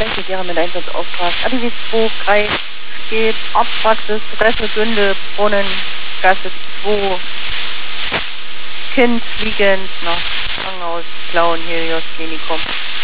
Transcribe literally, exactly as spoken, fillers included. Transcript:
Gleiche wäre mit Einsatzauftrag. A D W zwei, drei, geht, Arztpraxis, Adresse Günde, Brunnen, Gasse zwei, Kind liegend nach Krankenhaus, Blauen, Helios, Klinikum.